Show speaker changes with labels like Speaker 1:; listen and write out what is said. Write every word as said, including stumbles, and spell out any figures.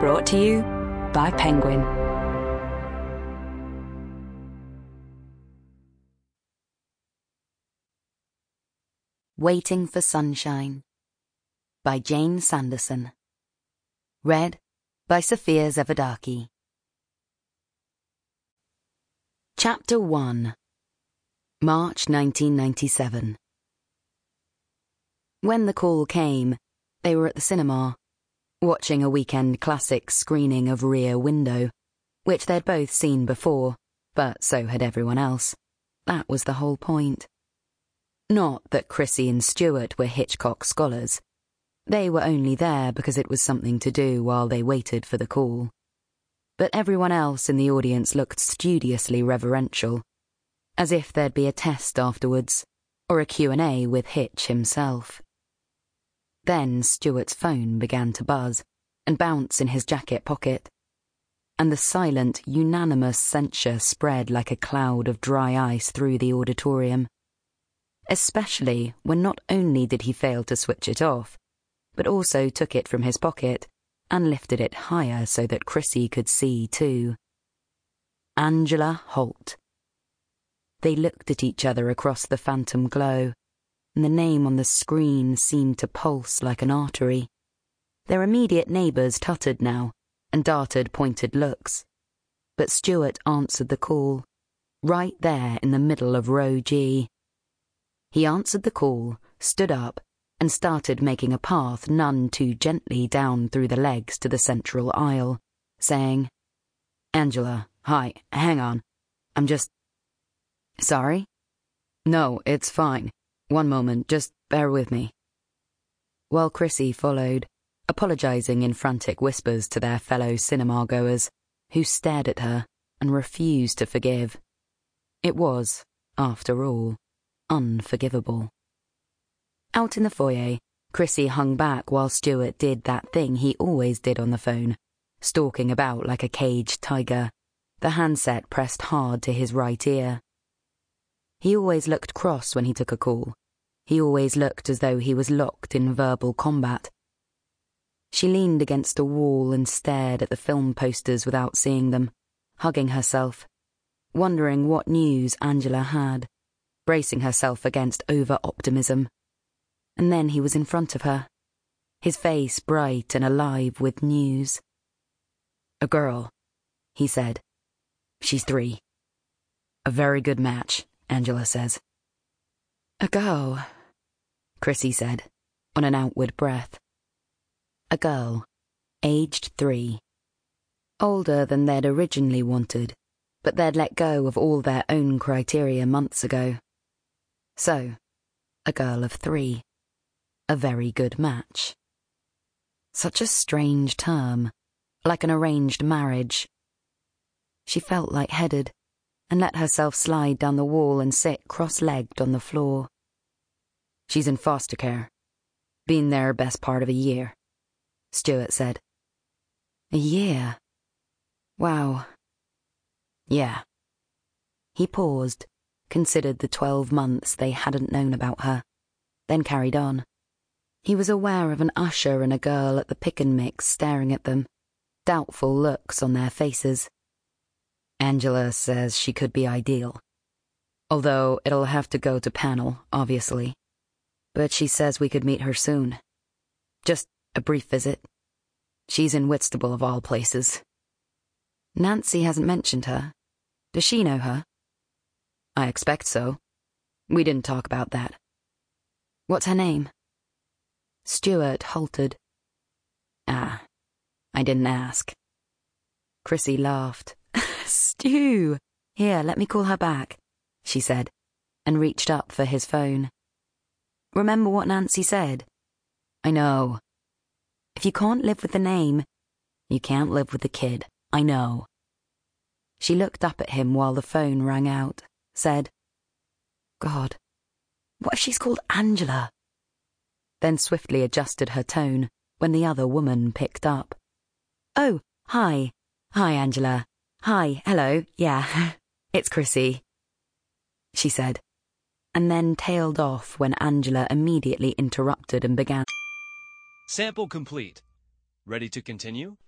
Speaker 1: Brought to you by Penguin. Waiting for Sunshine by Jane Sanderson. Read by Sophia Zevadaki. Chapter one. March nineteen ninety-seven. When the call came, they were at the cinema, watching a weekend classic screening of Rear Window, which they'd both seen before, but so had everyone else. That was the whole point. Not that Chrissy and Stuart were Hitchcock scholars. They were only there because it was something to do while they waited for the call. But everyone else in the audience looked studiously reverential, as if there'd be a test afterwards, or a Q and A with Hitch himself. Then Stuart's phone began to buzz and bounce in his jacket pocket, and the silent, unanimous censure spread like a cloud of dry ice through the auditorium, especially when not only did he fail to switch it off, but also took it from his pocket and lifted it higher so that Chrissy could see too. Angela Holt. They looked at each other across the phantom glow, and the name on the screen seemed to pulse like an artery. Their immediate neighbours tutted now, and darted pointed looks. But Stuart answered the call, right there in the middle of row G. He answered the call, stood up, and started making a path none too gently down through the legs to the central aisle, saying, "Angela, hi, hang on. I'm just..." "Sorry?" "No, it's fine. One moment, just bear with me." While Chrissy followed, apologising in frantic whispers to their fellow cinema-goers, who stared at her and refused to forgive. It was, after all, unforgivable. Out in the foyer, Chrissy hung back while Stuart did that thing he always did on the phone, stalking about like a caged tiger, the handset pressed hard to his right ear. He always looked cross when he took a call. He always looked as though he was locked in verbal combat. She leaned against a wall and stared at the film posters without seeing them, hugging herself, wondering what news Angela had, bracing herself against over-optimism. And then he was in front of her, his face bright and alive with news. "A girl," he said. "She's three. A very good match, Angela says." "A girl," Chrissy said, on an outward breath. A girl, aged three. Older than they'd originally wanted, but they'd let go of all their own criteria months ago. So, a girl of three. A very good match. Such a strange term, like an arranged marriage. She felt lightheaded, and let herself slide down the wall and sit cross-legged on the floor. "She's in foster care. Been there best part of a year," Stuart said. "A year? Wow." "Yeah." He paused, considered the twelve months they hadn't known about her, then carried on. He was aware of an usher and a girl at the pick and mix staring at them, doubtful looks on their faces. "Angela says she could be ideal. Although it'll have to go to panel, obviously. But she says we could meet her soon. Just a brief visit. She's in Whitstable of all places." "Nancy hasn't mentioned her. Does she know her?" "I expect so. We didn't talk about that." "What's her name?" Stuart halted. "Ah, I didn't ask." Chrissy laughed. "Stu! Here, let me call her back," she said, and reached up for his phone. "Remember what Nancy said?" "I know. If you can't live with the name, you can't live with the kid. I know." She looked up at him while the phone rang out, said, "God, what if she's called Angela?" Then swiftly adjusted her tone when the other woman picked up. "Oh, hi. Hi, Angela. Hi, hello, yeah, it's Chrissy," she said, and then tailed off when Angela immediately interrupted and began.
Speaker 2: "Sample complete. Ready to continue?"